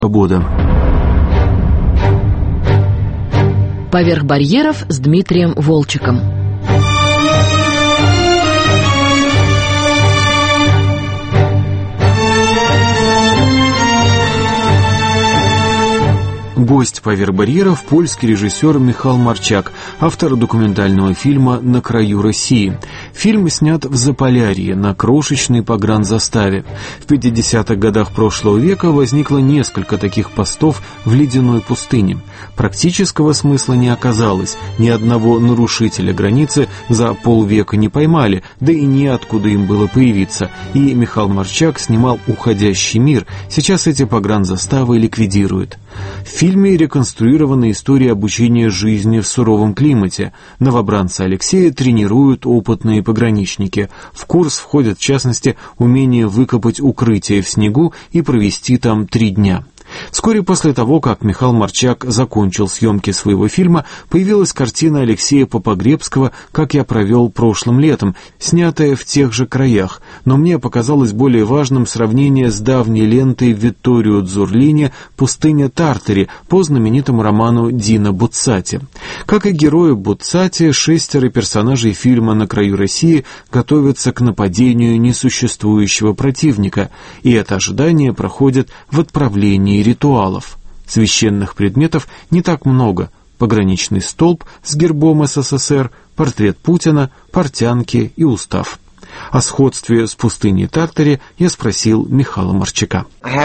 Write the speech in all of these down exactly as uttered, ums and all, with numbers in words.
Свобода. «Поверх барьеров» с Дмитрием Волчеком. Гость «Поверх барьеров» — польский режиссер Михал Марчак, автор документального фильма «На краю России». Фильм снят в Заполярье, на крошечной погранзаставе. В пятидесятых годах прошлого века возникло несколько таких постов в ледяной пустыне. Практического смысла не оказалось, ни одного нарушителя границы за полвека не поймали, да и неоткуда им было появиться. И Михал Марчак снимал «Уходящий мир». Сейчас эти погранзаставы ликвидируют. В фильме реконструирована история обучения жизни в суровом климате. Новобранца Алексея тренируют опытные пограничники. В курс входят, в частности, умение выкопать укрытие в снегу и провести там три дня. Вскоре после того, как Михал Марчак закончил съемки своего фильма, появилась картина Алексея Попогребского «Как я провел прошлым летом», снятая в тех же краях, но мне показалось более важным сравнение с давней лентой Витторио Дзурлини «Пустыня Тартари» по знаменитому роману Дина Буццати. Как и герои Буццати, шестеро персонажей фильма «На краю России» готовятся к нападению несуществующего противника, и это ожидание проходит в отправлении ритуалов. Священных предметов не так много. Пограничный столб с гербом СССР, портрет Путина, портянки и устав. О сходстве с пустыней Тартари я спросил Михала Марчака.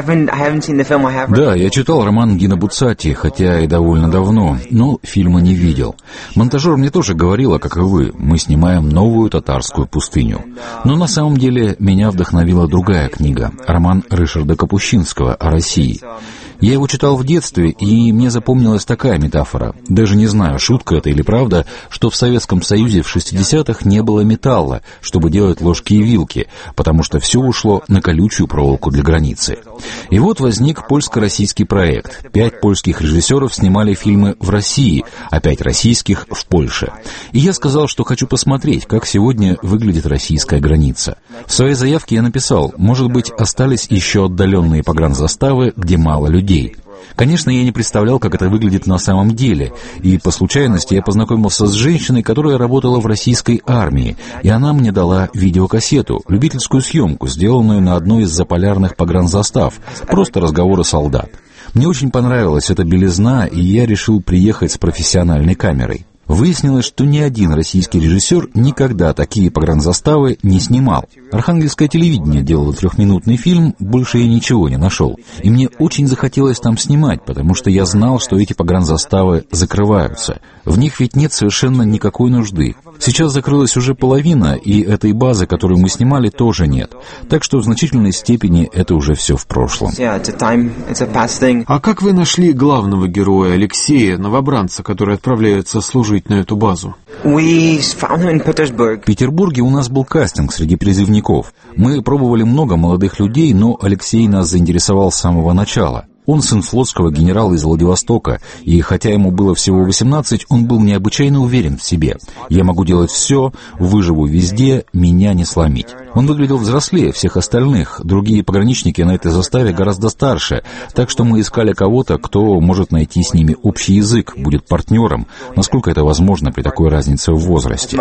Да, я читал роман Дина Буццати, хотя и довольно давно, но фильма не видел. Монтажер мне тоже говорила, как и вы, мы снимаем новую татарскую пустыню. Но на самом деле меня вдохновила другая книга, роман Ришарда Капущинского о России. Я его читал в детстве, и мне запомнилась такая метафора. Даже не знаю, шутка это или правда, что в Советском Союзе в шестидесятых не было металла, чтобы делать ложки и вилки, потому что все ушло на колючую проволоку для границы. И вот возник польско-российский проект. Пять польских режиссеров снимали фильмы в России, а пять российских в Польше. И я сказал, что хочу посмотреть, как сегодня выглядит российская граница. В своей заявке я написал, может быть, остались еще отдаленные погранзаставы, где мало людей. Конечно, я не представлял, как это выглядит на самом деле, и по случайности я познакомился с женщиной, которая работала в российской армии, и она мне дала видеокассету, любительскую съемку, сделанную на одной из заполярных погранзастав, просто разговоры солдат. Мне очень понравилась эта белизна, и я решил приехать с профессиональной камерой. Выяснилось, что ни один российский режиссер никогда такие погранзаставы не снимал. Архангельское телевидение делало трехминутный фильм, больше я ничего не нашел. И мне очень захотелось там снимать, потому что я знал, что эти погранзаставы закрываются. В них ведь нет совершенно никакой нужды. Сейчас закрылась уже половина, и этой базы, которую мы снимали, тоже нет. Так что в значительной степени это уже все в прошлом. А как вы нашли главного героя Алексея, новобранца, который отправляется служить на эту базу? В Петербурге у нас был кастинг среди призывников. Мы пробовали много молодых людей, но Алексей нас заинтересовал с самого начала. Он сын флотского генерала из Владивостока, и хотя ему было всего восемнадцать, он был необычайно уверен в себе. «Я могу делать все, выживу везде, меня не сломить». Он выглядел взрослее всех остальных, другие пограничники на этой заставе гораздо старше, так что мы искали кого-то, кто может найти с ними общий язык, будет партнером, насколько это возможно при такой разнице в возрасте.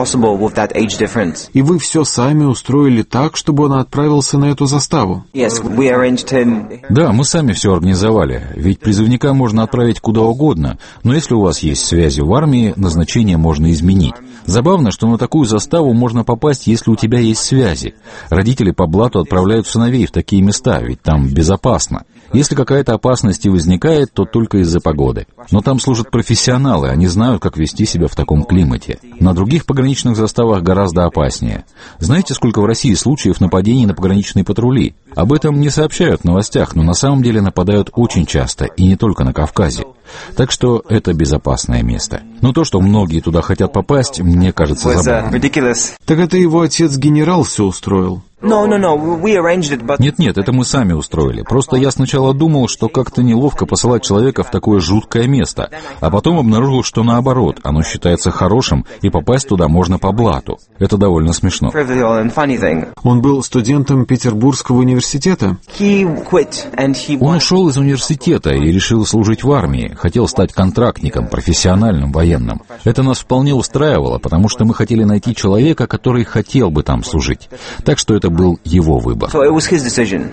И вы все сами устроили так, чтобы он отправился на эту заставу? Да, мы сами все организовали, ведь призывника можно отправить куда угодно, но если у вас есть связи в армии, назначение можно изменить. Забавно, что на такую заставу можно попасть, если у тебя есть связи. Родители по блату отправляют сыновей в такие места, ведь там безопасно. Если какая-то опасность и возникает, то только из-за погоды. Но там служат профессионалы, они знают, как вести себя в таком климате. На других пограничных заставах гораздо опаснее. Знаете, сколько в России случаев нападений на пограничные патрули? Об этом не сообщают в новостях, но на самом деле нападают очень часто, и не только на Кавказе. Так что это безопасное место. Но то, что многие туда хотят попасть, мне кажется забавным. Так это его отец-генерал все устроил? Нет-нет, это мы сами устроили. Просто я сначала думал, что как-то неловко посылать человека в такое жуткое место, а потом обнаружил, что наоборот, оно считается хорошим, и попасть туда можно по блату. Это довольно смешно. Он был студентом Петербургского университета? Он ушел из университета и решил служить в армии, хотел стать контрактником, профессиональным военным. Это нас вполне устраивало, потому что мы хотели найти человека, который хотел бы там служить. Так что это был его выбор. So it was his decision.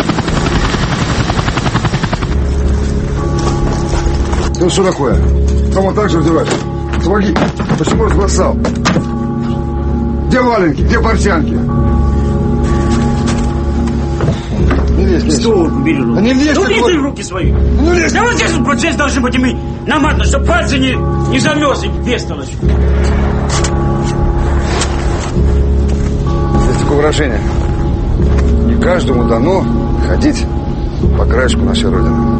Ну что такое? Дома так же одеваешь? Сапоги. Почему разбросал? Где валенки? Где портянки? Не лезь, не лезь. Что бери руки? Да не лезь! Ну, ты, лезь вот... руки свои! Ну, лезь! Да вот здесь вот процесс должен быть, и мы наматано, чтобы пальцы не, не замерз и весталось. Есть такое выражение. Не каждому дано ходить по краешку нашей Родины.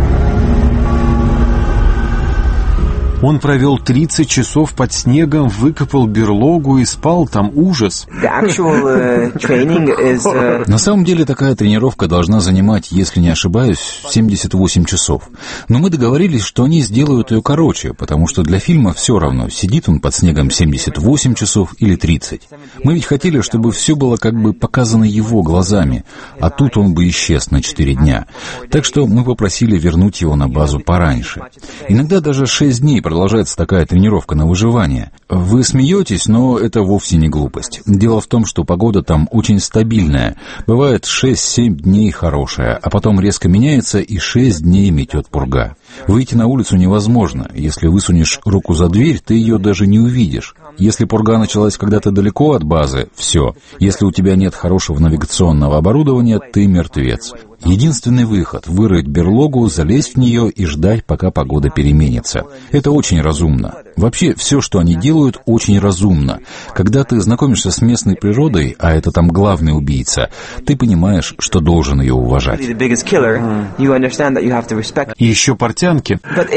Он провел тридцать часов под снегом, выкопал берлогу и спал там. Ужас. Actual, uh, is, uh... На самом деле такая тренировка должна занимать, если не ошибаюсь, семьдесят восемь часов. Но мы договорились, что они сделают ее короче, потому что для фильма все равно, сидит он под снегом семьдесят восемь часов или тридцать. Мы ведь хотели, чтобы все было как бы показано его глазами, а тут он бы исчез на четыре дня. Так что мы попросили вернуть его на базу пораньше. Иногда даже шесть дней продолжается такая тренировка на выживание. Вы смеетесь, но это вовсе не глупость. Дело в том, что погода там очень стабильная. Бывает шесть-семь дней хорошая, а потом резко меняется и шесть дней метет пурга. Выйти на улицу невозможно. Если высунешь руку за дверь, ты ее даже не увидишь. Если пурга началась когда-то далеко от базы, все. Если у тебя нет хорошего навигационного оборудования, ты мертвец. Единственный выход — вырыть берлогу, залезть в нее и ждать, пока погода переменится. Это очень разумно. Вообще, все, что они делают, очень разумно. Когда ты знакомишься с местной природой, а это там главный убийца, ты понимаешь, что должен ее уважать. И еще портянки.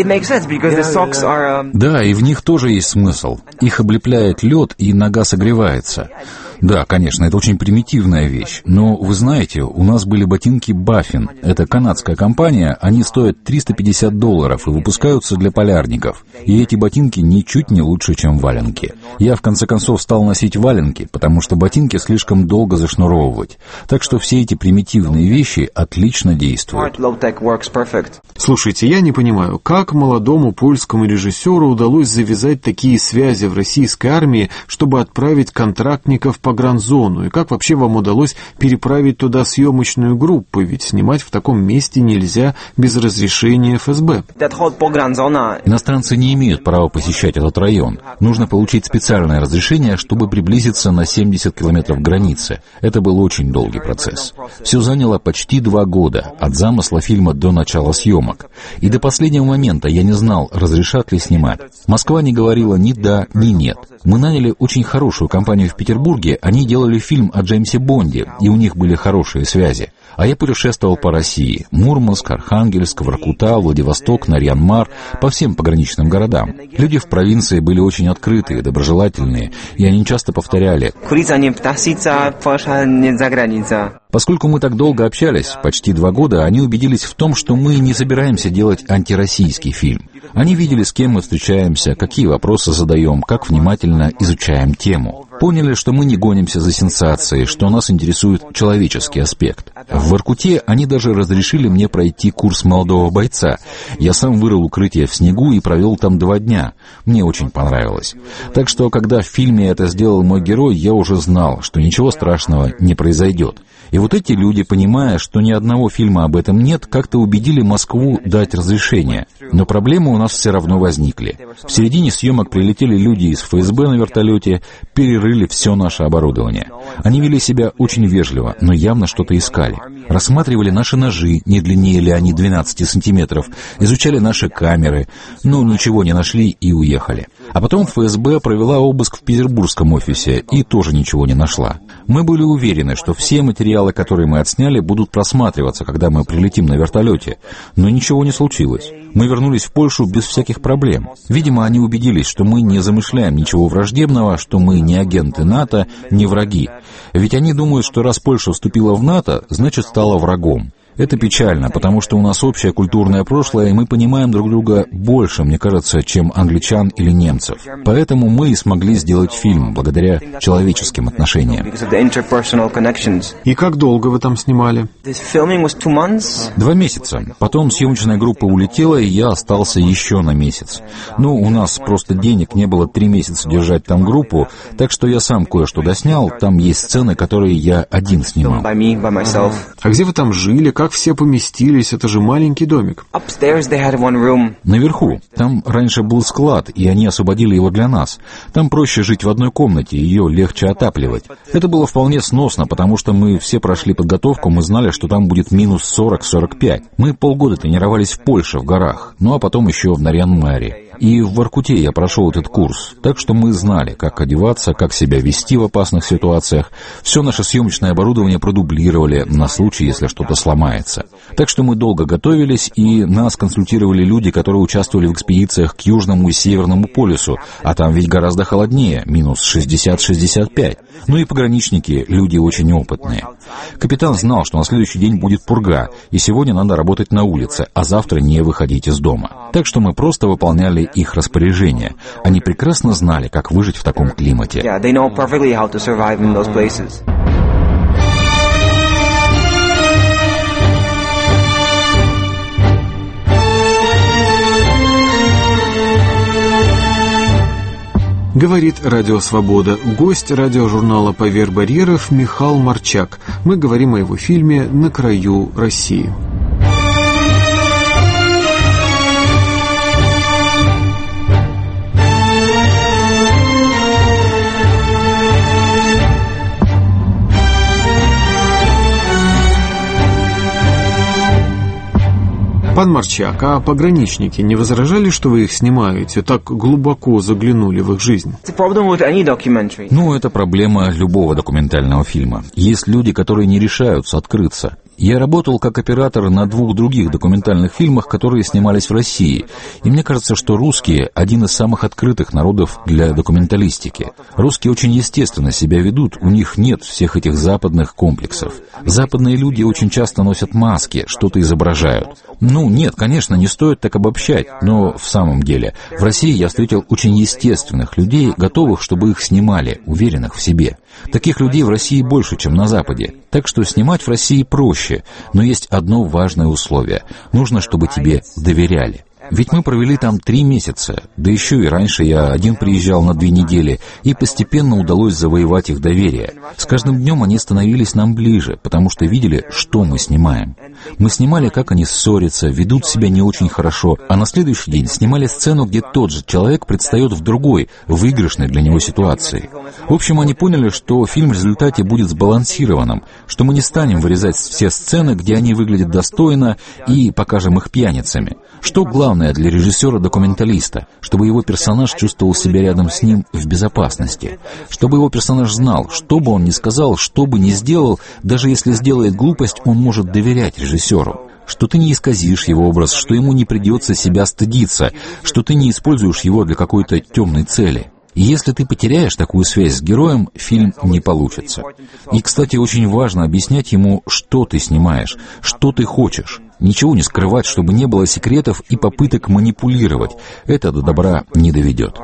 Да, и в них тоже есть смысл. Их облепляет лед, и нога согревается. Да, конечно, это очень примитивная вещь. Но, вы знаете, у нас были ботинки Baffin. Это канадская компания, они стоят триста пятьдесят долларов и выпускаются для полярников. И эти ботинки ничуть не лучше, чем валенки. Я, в конце концов, стал носить валенки, потому что ботинки слишком долго зашнуровывать. Так что все эти примитивные вещи отлично действуют. Слушайте, я не понимаю, как молодому польскому режиссеру удалось завязать такие связи в российской армии, чтобы отправить контрактников в погранзону, и как вообще вам удалось переправить туда съемочную группу, ведь снимать в таком месте нельзя без разрешения эф эс бэ. Иностранцы не имеют права посещать этот район. Нужно получить специальное разрешение, чтобы приблизиться на семьдесят километров границы. Это был очень долгий процесс. Все заняло почти два года, от замысла фильма до начала съемок. И до последнего момента я не знал, разрешат ли снимать. Москва не говорила ни да, ни нет. Мы наняли очень хорошую компанию в Петербурге, они делали фильм о Джеймсе Бонде, и у них были хорошие связи. А я путешествовал по России. Мурманск, Архангельск, Воркута, Владивосток, Нарьян-Мар, по всем пограничным городам. Люди в провинции были очень открытые, доброжелательные, и они часто повторяли: поскольку мы так долго общались, почти два года, они убедились в том, что мы не собираемся делать антироссийский фильм. Они видели, с кем мы встречаемся, какие вопросы задаем, как внимательно изучаем тему. Поняли, что мы не гонимся за сенсацией, что нас интересует человеческий аспект. В Воркуте они даже разрешили мне пройти курс молодого бойца. Я сам вырыл укрытие в снегу и провел там два дня. Мне очень понравилось. Так что, когда в фильме это сделал мой герой, я уже знал, что ничего страшного не произойдет. И вот эти люди, понимая, что ни одного фильма об этом нет, как-то убедили Москву дать разрешение. Но проблемы у нас все равно возникли. В середине съемок прилетели люди из эф эс бэ на вертолете, перерыли все наше оборудование. Они вели себя очень вежливо, но явно что-то искали. Рассматривали наши ножи, не длиннее ли они двенадцати сантиметров, изучали наши камеры, но ничего не нашли и уехали. А потом эф эс бэ провела обыск в петербургском офисе и тоже ничего не нашла. Мы были уверены, что все материалы материалы, которые мы отсняли, будут просматриваться, когда мы прилетим на вертолете. Но ничего не случилось. Мы вернулись в Польшу без всяких проблем. Видимо, они убедились, что мы не замышляем ничего враждебного, что мы не агенты НАТО, не враги. Ведь они думают, что раз Польша вступила в НАТО, значит стала врагом. Это печально, потому что у нас общее культурное прошлое, и мы понимаем друг друга больше, мне кажется, чем англичан или немцев. Поэтому мы и смогли сделать фильм, благодаря человеческим отношениям. И как долго вы там снимали? Два месяца. Потом съемочная группа улетела, и я остался еще на месяц. Ну, у нас просто денег не было три месяца держать там группу, так что я сам кое-что доснял. Там есть сцены, которые я один снимал. А где вы там жили? Как все поместились? Это же маленький домик. Наверху. Там раньше был склад, и они освободили его для нас. Там проще жить в одной комнате, ее легче отапливать. Это было вполне сносно, потому что мы все прошли подготовку, мы знали, что там будет минус сорок — сорок пять. Мы полгода тренировались в Польше, в горах, ну а потом еще в Нарьян-Маре. И в Воркуте я прошел этот курс, так что мы знали, как одеваться, как себя вести в опасных ситуациях. Все наше съемочное оборудование продублировали на случай, если что-то сломается. Так что мы долго готовились, и нас консультировали люди, которые участвовали в экспедициях к Южному и Северному полюсу, а там ведь гораздо холоднее, минус шестьдесят — шестьдесят пять. Ну и пограничники, люди очень опытные. Капитан знал, что на следующий день будет пурга, и сегодня надо работать на улице, а завтра не выходить из дома. Так что мы просто выполняли их распоряжения. Они прекрасно знали, как выжить в таком климате. Говорит Радио Свобода. Гость радиожурнала «Поверх барьеров» Михал Марчак. Мы говорим о его фильме «На краю России». Пан Марчак, а пограничники не возражали, что вы их снимаете, так глубоко заглянули в их жизнь? Ну, это проблема любого документального фильма. Есть люди, которые не решаются открыться. Я работал как оператор на двух других документальных фильмах, которые снимались в России. И мне кажется, что русские – один из самых открытых народов для документалистики. Русские очень естественно себя ведут, у них нет всех этих западных комплексов. Западные люди очень часто носят маски, что-то изображают. Ну, нет, конечно, не стоит так обобщать, но в самом деле в России я встретил очень естественных людей, готовых, чтобы их снимали, уверенных в себе. Таких людей в России больше, чем на Западе. Так что снимать в России проще, но есть одно важное условие. Нужно, чтобы тебе доверяли. Ведь мы провели там три месяца, да еще и раньше я один приезжал на две недели, и постепенно удалось завоевать их доверие. С каждым днем они становились нам ближе, потому что видели, что мы снимаем. Мы снимали, как они ссорятся, ведут себя не очень хорошо, а на следующий день снимали сцену, где тот же человек предстает в другой, выигрышной для него ситуации. В общем, они поняли, что фильм в результате будет сбалансированным, что мы не станем вырезать все сцены, где они выглядят достойно, и покажем их пьяницами. Что главное для режиссера-документалиста, чтобы его персонаж чувствовал себя рядом с ним в безопасности, чтобы его персонаж знал, что бы он ни сказал, что бы ни сделал, даже если сделает глупость, он может доверять режиссеру, что ты не исказишь его образ, что ему не придется себя стыдиться, что ты не используешь его для какой-то темной цели. И если ты потеряешь такую связь с героем, фильм не получится. И, кстати, очень важно объяснять ему, что ты снимаешь, что ты хочешь. Ничего не скрывать, чтобы не было секретов и попыток манипулировать. Это до добра не доведет.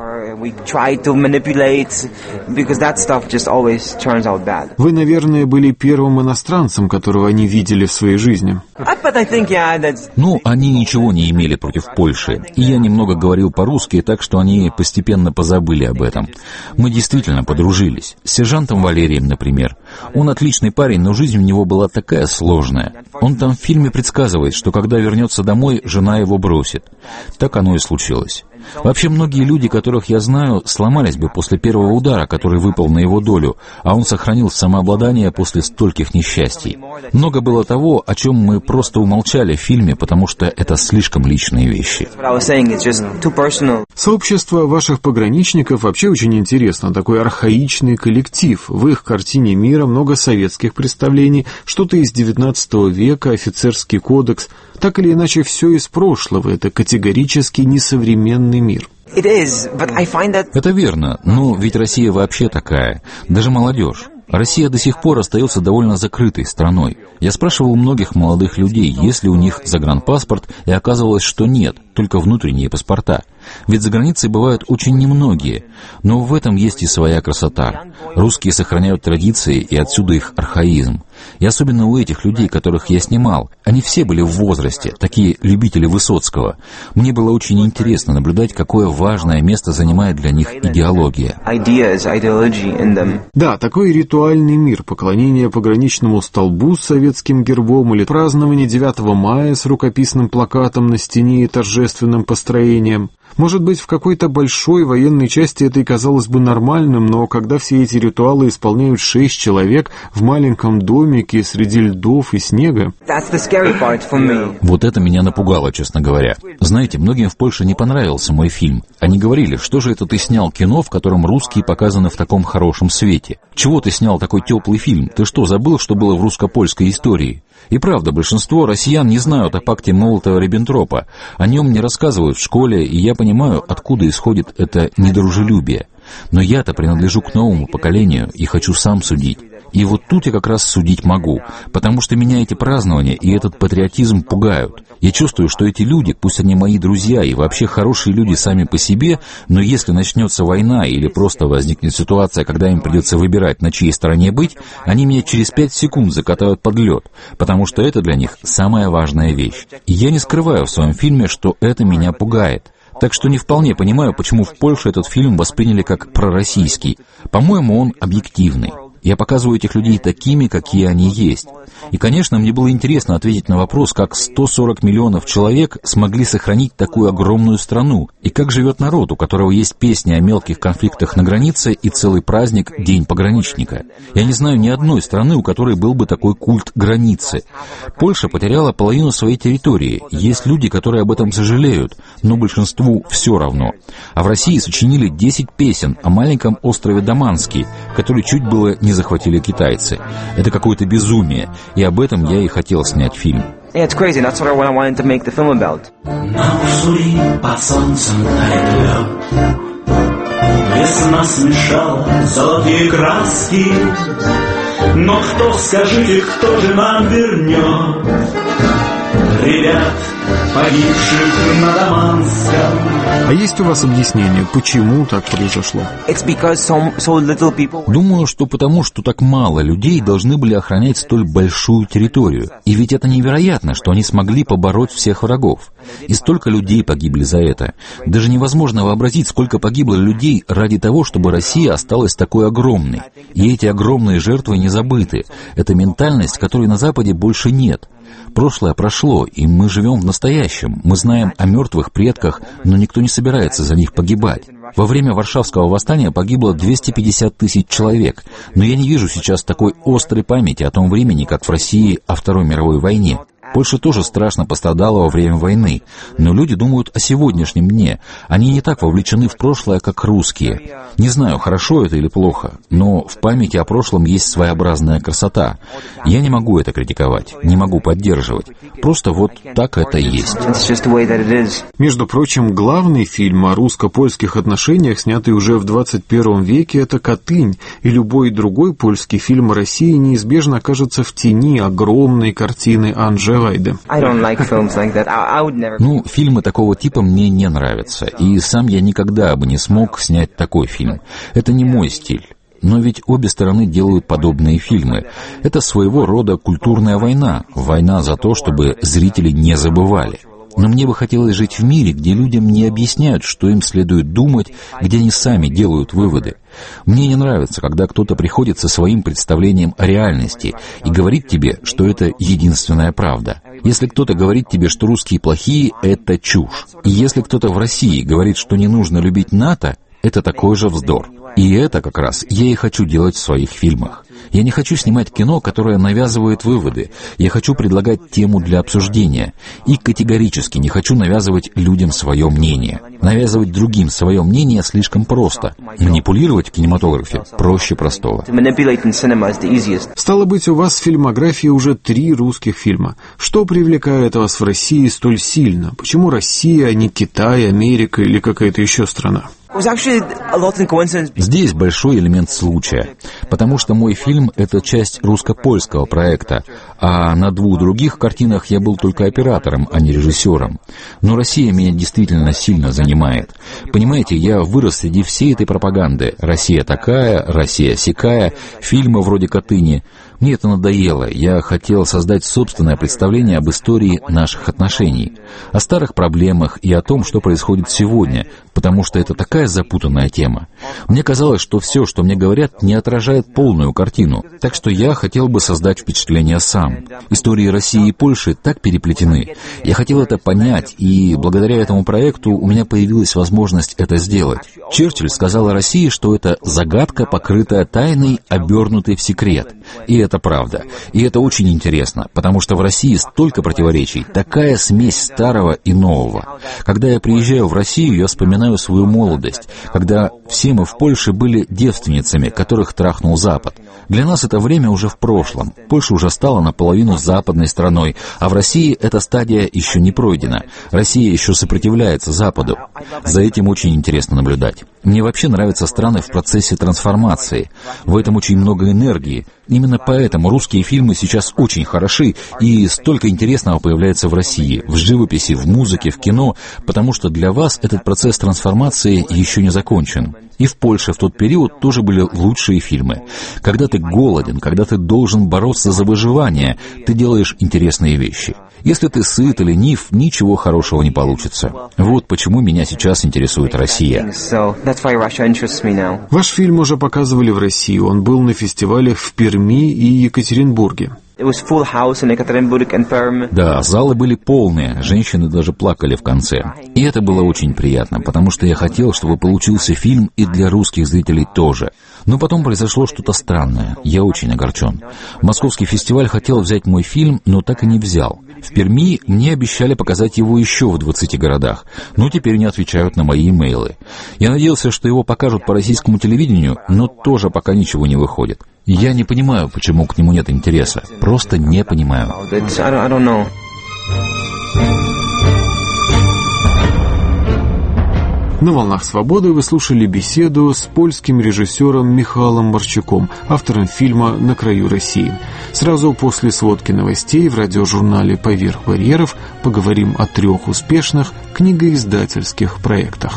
Вы, наверное, были первым иностранцем, которого они видели в своей жизни. Ну, они ничего не имели против Польши. И я немного говорил по-русски, так что они постепенно позабыли об этом. Мы действительно подружились. С сержантом Валерием, например. Он отличный парень, но жизнь у него была такая сложная. Он там в фильме предсказывает, что когда вернется домой, жена его бросит. Так оно и случилось. Вообще, многие люди, которых я знаю, сломались бы после первого удара, который выпал на его долю, а он сохранил самообладание после стольких несчастий. Много было того, о чем мы просто умолчали в фильме, потому что это слишком личные вещи. Сообщество ваших пограничников вообще очень интересно. Такой архаичный коллектив. В их картине мира много советских представлений, что-то из девятнадцатого века, офицерский кодекс. Так или иначе, все из прошлого. Это категорически несовременный мир. Это верно, но ведь Россия вообще такая. Даже молодежь. Россия до сих пор остается довольно закрытой страной. Я спрашивал у многих молодых людей, есть ли у них загранпаспорт, и оказывалось, что нет, только внутренние паспорта. Ведь за границей бывают очень немногие, но в этом есть и своя красота. Русские сохраняют традиции, и отсюда их архаизм. И особенно у этих людей, которых я снимал, они все были в возрасте, такие любители Высоцкого. Мне было очень интересно наблюдать, какое важное место занимает для них идеология. Да, такой ритуальный мир, поклонение пограничному столбу с советским гербом или празднование девятого мая с рукописным плакатом на стене и торжественным построением. Может быть, в какой-то большой военной части это и казалось бы нормальным, но когда все эти ритуалы исполняют шесть человек в маленьком домике среди льдов и снега... Вот это меня напугало, честно говоря. Знаете, многим в Польше не понравился мой фильм. Они говорили, что же это ты снял кино, в котором русские показаны в таком хорошем свете? Чего ты снял такой теплый фильм? Ты что, забыл, что было в русско-польской истории? И правда, большинство россиян не знают о пакте Молотова-Риббентропа. О нем не рассказывают в школе, и я понимаю, откуда исходит это недружелюбие. Но я-то принадлежу к новому поколению и хочу сам судить. И вот тут я как раз судить могу, потому что меня эти празднования и этот патриотизм пугают. Я чувствую, что эти люди, пусть они мои друзья и вообще хорошие люди сами по себе, но если начнется война или просто возникнет ситуация, когда им придется выбирать, на чьей стороне быть, они меня через пять секунд закатают под лед, потому что это для них самая важная вещь. И я не скрываю в своем фильме, что это меня пугает. Так что не вполне понимаю, почему в Польше этот фильм восприняли как пророссийский. По-моему, он объективный. Я показываю этих людей такими, какие они есть. И, конечно, мне было интересно ответить на вопрос, как сто сорок миллионов человек смогли сохранить такую огромную страну, и как живет народ, у которого есть песни о мелких конфликтах на границе и целый праздник День пограничника. Я не знаю ни одной страны, у которой был бы такой культ границы. Польша потеряла половину своей территории. Есть люди, которые об этом сожалеют, но большинству все равно. А в России сочинили десять песен о маленьком острове Даманский, который чуть было не захватили китайцы. Это какое-то безумие, и об этом я и хотел снять фильм. Yeah, it's crazy. That's what I wanted to make the film about. На Уссури под солнцем тает лед. Весна смешала золотые краски. Но кто, скажите, кто же нам вернет ребят, погибших на Даманском? А есть у вас объяснение, почему так произошло? So, so Думаю, что потому, что так мало людей должны были охранять столь большую территорию. И ведь это невероятно, что они смогли побороть всех врагов. И столько людей погибли за это. Даже невозможно вообразить, сколько погибло людей ради того, чтобы Россия осталась такой огромной. И эти огромные жертвы не забыты. Это ментальность, которой на Западе больше нет. Прошлое прошло, и мы живем в настоящем. Мы знаем о мертвых предках, но никто не собирается за них погибать. Во время Варшавского восстания погибло двести пятьдесят тысяч человек, но я не вижу сейчас такой острой памяти о том времени, как в России о Второй мировой войне. Польша тоже страшно пострадала во время войны, но люди думают о сегодняшнем дне. Они не так вовлечены в прошлое, как русские. Не знаю, хорошо это или плохо, но в памяти о прошлом есть своеобразная красота. Я не могу это критиковать, не могу поддерживать. Просто вот так это и есть. Между прочим, главный фильм о русско-польских отношениях, снятый уже в двадцать первом веке, это «Катынь», и любой другой польский фильм о России неизбежно окажется в тени огромной картины Анджея Вайде. Ну, фильмы такого типа мне не нравятся, и сам я никогда бы не смог снять такой фильм. Это не мой стиль. Но ведь обе стороны делают подобные фильмы. Это своего рода культурная война, война за то, чтобы зрители не забывали. Но мне бы хотелось жить в мире, где людям не объясняют, что им следует думать, где они сами делают выводы. Мне не нравится, когда кто-то приходит со своим представлением о реальности и говорит тебе, что это единственная правда. Если кто-то говорит тебе, что русские плохие, это чушь. И если кто-то в России говорит, что не нужно любить НАТО, это такой же вздор. И это как раз я и хочу делать в своих фильмах. Я не хочу снимать кино, которое навязывает выводы. Я хочу предлагать тему для обсуждения. И категорически не хочу навязывать людям свое мнение. Навязывать другим свое мнение слишком просто. Манипулировать в кинематографе проще простого. Стало быть, у вас в фильмографии уже три русских фильма. Что привлекает вас в России столь сильно? Почему Россия, а не Китай, Америка или какая-то еще страна? Здесь большой элемент случая, потому что мой фильм — это часть русско-польского проекта, а на двух других картинах я был только оператором, а не режиссером. Но Россия меня действительно сильно занимает. Понимаете, я вырос среди всей этой пропаганды. Россия такая, Россия сякая, фильмы вроде «Катыни». Мне это надоело. Я хотел создать собственное представление об истории наших отношений, о старых проблемах и о том, что происходит сегодня, потому что это такая запутанная тема. Мне казалось, что все, что мне говорят, не отражает полную картину, так что я хотел бы создать впечатление сам. Истории России и Польши так переплетены. Я хотел это понять, и благодаря этому проекту у меня появилась возможность это сделать. Черчилль сказал о России, что это загадка, покрытая тайной, обернутой в секрет. И это правда. И это очень интересно, потому что в России столько противоречий, такая смесь старого и нового. Когда я приезжаю в Россию, я вспоминаю свою молодость, когда все мы в Польше были девственницами, которых трахнул Запад. Для нас это время уже в прошлом. Польша уже стала наполовину западной страной, а в России эта стадия еще не пройдена. Россия еще сопротивляется Западу. За этим очень интересно наблюдать. Мне вообще нравятся страны в процессе трансформации. В этом очень много энергии. Именно поэтому русские фильмы сейчас очень хороши, и столько интересного появляется в России, в живописи, в музыке, в кино, потому что для вас этот процесс трансформации еще не закончен. И в Польше в тот период тоже были лучшие фильмы. Когда ты голоден, когда ты должен бороться за выживание, ты делаешь интересные вещи. Если ты сыт и ленив, ничего хорошего не получится. Вот почему меня сейчас интересует Россия. Ваш фильм уже показывали в России. Он был на фестивалях в Перми и Екатеринбурге. Да, залы были полные, женщины даже плакали в конце. И это было очень приятно, потому что я хотел, чтобы получился фильм и для русских зрителей тоже. Но потом произошло что-то странное, я очень огорчен. Московский фестиваль хотел взять мой фильм, но так и не взял. В Перми мне обещали показать его еще в двадцати городах, но теперь не отвечают на мои имейлы. Я надеялся, что его покажут по российскому телевидению, но тоже пока ничего не выходит. Я не понимаю, почему к нему нет интереса. Просто не понимаю. На «Волнах свободы» вы слушали беседу с польским режиссером Михалом Марчуком, автором фильма «На краю России». Сразу после сводки новостей в радиожурнале «Поверх барьеров» поговорим о трех успешных книгоиздательских проектах.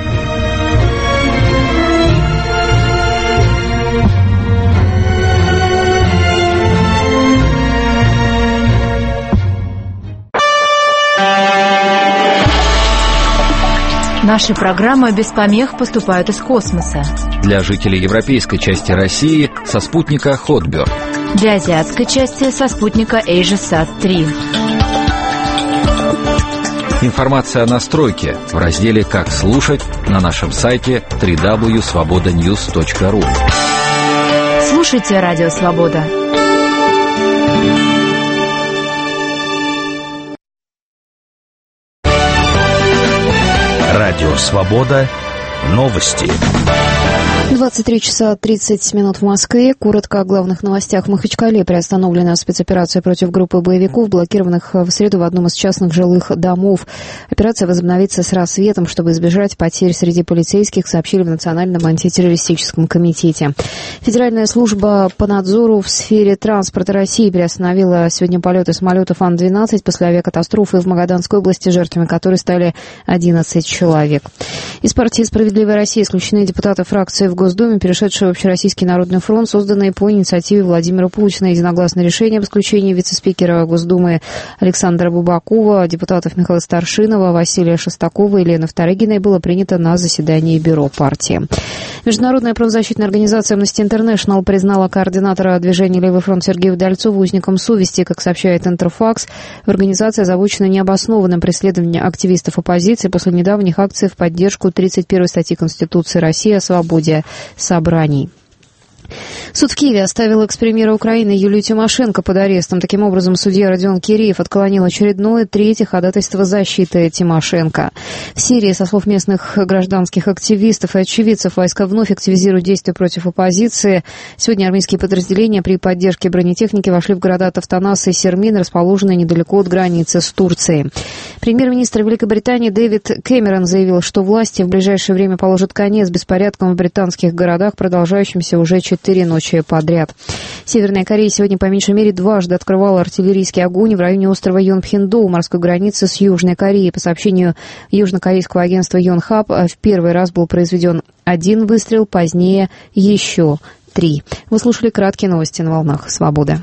Наши программы без помех поступают из космоса. Для жителей европейской части России со спутника Хотберг. Для азиатской части со спутника AsiaSat три. Информация о настройке в разделе «Как слушать» на нашем сайте дабл ю дабл ю дабл ю точка свобода ньюс точка ру. Слушайте Радио Свобода. Радио Свобода. Новости. двадцать три часа тридцать минут в Москве. Коротко о главных новостях. В Махачкале приостановлена спецоперация против группы боевиков, блокированных в среду в одном из частных жилых домов. Операция возобновится с рассветом, чтобы избежать потерь среди полицейских, сообщили в Национальном антитеррористическом комитете. Федеральная служба по надзору в сфере транспорта России приостановила сегодня полеты самолетов Ан двенадцать после авиакатастрофы в Магаданской области, жертвами которой стали одиннадцать человек. Из партии «Справедливая Россия» исключены депутаты фракции в Госдуме, перешедшая в Общероссийский народный фронт, созданные по инициативе Владимира Путина. Единогласное решение об исключении вице-спикера Госдумы Александра Бубакова, депутатов Михаила Старшинова, Василия Шестакова и Лены Вторыгиной было принято на заседании бюро партии. Международная правозащитная организация Amnesty International признала координатора движения «Левый фронт» Сергея Удальцова узником совести. Как сообщает Интерфакс, в организации озабочено необоснованным преследованием активистов оппозиции после недавних акций в поддержку тридцать первой статьи Конституции России о свободе собраний. Суд в Киеве оставил экс-премьера Украины Юлию Тимошенко под арестом. Таким образом, судья Родион Киреев отклонил очередное третье ходатайство защиты Тимошенко. В Сирии, со слов местных гражданских активистов и очевидцев, войска вновь активизируют действия против оппозиции. Сегодня армейские подразделения при поддержке бронетехники вошли в города Тафтанас и Сермин, расположенные недалеко от границы с Турцией. Премьер-министр Великобритании Дэвид Кэмерон заявил, что власти в ближайшее время положат конец беспорядкам в британских городах, продолжающимся уже четыре ночи подряд. Северная Корея сегодня по меньшей мере дважды открывала артиллерийский огонь в районе острова Йонпхиндо у морской границы с Южной Кореей. По сообщению южнокорейского агентства Йонхап, в первый раз был произведен один выстрел, позднее еще три. Вы слушали краткие новости на волнах «Свобода».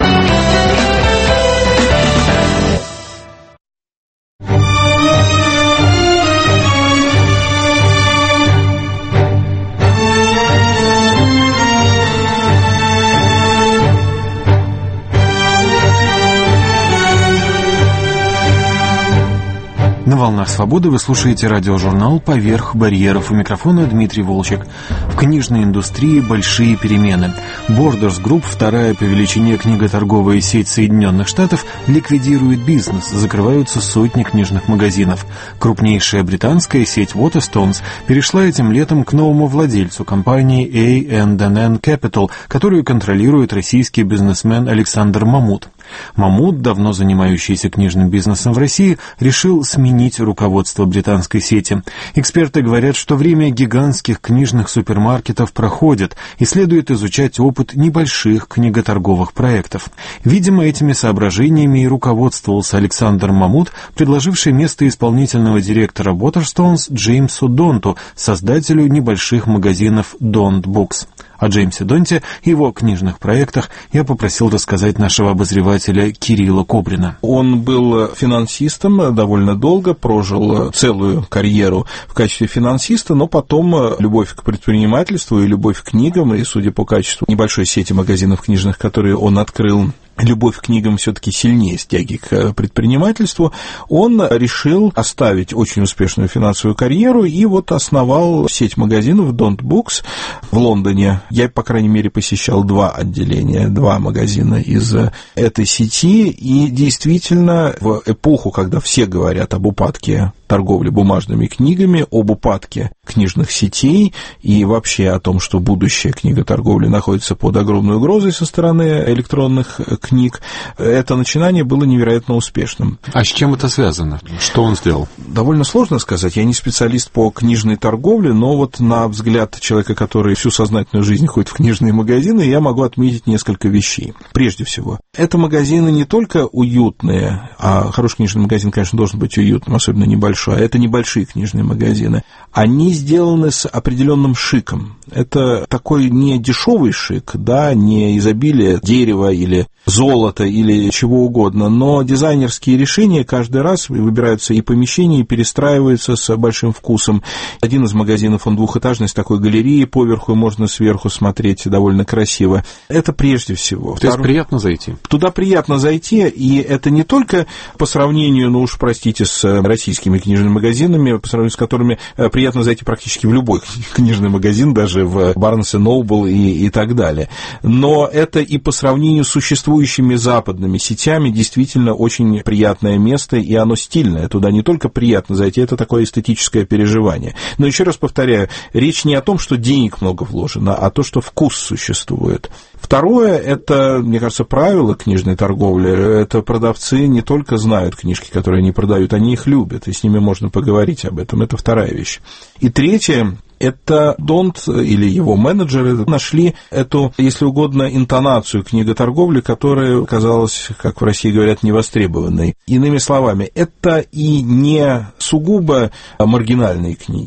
На волнах «Свободы» вы слушаете радиожурнал «Поверх барьеров». У микрофона Дмитрий Волчек. В книжной индустрии большие перемены. Borders Group, вторая по величине книготорговая сеть Соединенных Штатов, ликвидирует бизнес. Закрываются сотни книжных магазинов. Крупнейшая британская сеть Waterstones перешла этим летом к новому владельцу, компании эй энд эн Capital, которую контролирует российский бизнесмен Александр Мамут. Мамут, давно занимающийся книжным бизнесом в России, решил сменить руководство британской сети. Эксперты говорят, что время гигантских книжных супермаркетов проходит, и следует изучать опыт небольших книготорговых проектов. Видимо, этими соображениями и руководствовался Александр Мамут, предложивший место исполнительного директора Waterstones Джеймсу Донту, создателю небольших магазинов Don't Books. О Джеймсе Донте и его книжных проектах я попросил рассказать нашего обозревателя Кирилла Кобрина. Он был финансистом довольно долго, прожил целую карьеру в качестве финансиста, но потом любовь к предпринимательству и любовь к книгам, и, судя по качеству небольшой сети магазинов книжных, которые он открыл, любовь к книгам все-таки сильнее стяги к предпринимательству, он решил оставить очень успешную финансовую карьеру и вот основал сеть магазинов Don't Books в Лондоне. Я, по крайней мере, посещал два отделения, два магазина из этой сети, и действительно в эпоху, когда все говорят об упадке торговли бумажными книгами, об упадке книжных сетей и вообще о том, что будущее книготорговли находится под огромной угрозой со стороны электронных книг, это начинание было невероятно успешным. А с чем это связано? Что он сделал? Довольно сложно сказать. Я не специалист по книжной торговле, но вот на взгляд человека, который всю сознательную жизнь ходит в книжные магазины, я могу отметить несколько вещей. Прежде всего, это магазины не только уютные, а хороший книжный магазин, конечно, должен быть уютным, особенно небольшой, а это небольшие книжные магазины. Они сделаны с определенным шиком. Это такой не дешевый шик, да, не изобилие дерева или золота или чего угодно, но дизайнерские решения каждый раз выбираются и помещения, и перестраиваются с большим вкусом. Один из магазинов, он двухэтажный, с такой галереей поверху, и можно сверху смотреть довольно красиво. Это прежде всего. То есть приятно зайти? Туда приятно зайти, и это не только по сравнению, ну уж простите, с российскими книжными магазинами, по сравнению с которыми приятно зайти практически в любой книжный магазин, даже в Barnes энд Noble и, и так далее. Но это и по сравнению с существующими западными сетями действительно очень приятное место, и оно стильное. Туда не только приятно зайти, это такое эстетическое переживание. Но еще раз повторяю, речь не о том, что денег много вложено, а то, что вкус существует. Второе, это, мне кажется, правило книжной торговли. Это продавцы не только знают книжки, которые они продают, они их любят, и с ними можно поговорить об этом. Это вторая вещь. И третье, это Донт или его менеджеры нашли эту, если угодно, интонацию книготорговли, которая казалась, как в России говорят, невостребованной. Иными словами, это и не сугубо маргинальные книги.